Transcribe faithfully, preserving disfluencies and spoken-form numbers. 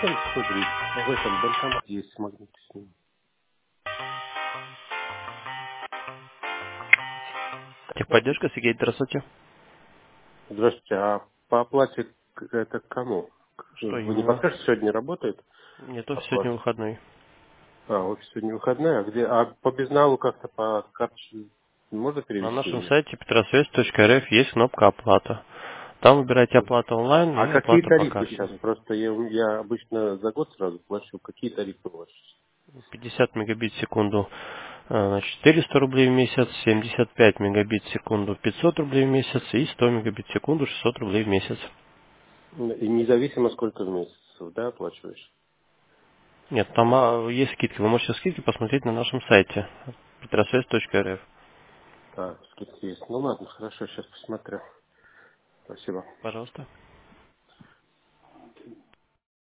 семьдесят рублей. В этом банкомате есть магнит с ним. Техподдержка, Сергей, здравствуйте. Здравствуйте, а по оплате к- это к кому? К- Что Вы не именно? подскажете, сегодня работает Нет, офис сегодня оплата? выходной. А, офис сегодня выходная, а где? А по безналу как-то по карточке можно На перевести или нашем нет? сайте петросвязь точка эр эф есть кнопка «Оплата». Там выбирайте Мгм. «Оплата онлайн» А или какие «Оплата по тарифы карте». сейчас? Просто я, я обычно за год сразу плачу. Какие тарифы у вас сейчас? пятьдесят мегабит в секунду, э, значит, четыреста рублей в месяц, семьдесят пять мегабит в секунду, пятьсот рублей в месяц и сто мегабит в секунду, шестьсот рублей в месяц. И независимо сколько в месяц, да, оплачиваешь? Нет, там а, есть скидки. Вы можете скидки посмотреть на нашем сайте петросвязь точка эр эф. А, скидки есть. Ну ладно, хорошо, сейчас посмотрю. Спасибо. Пожалуйста.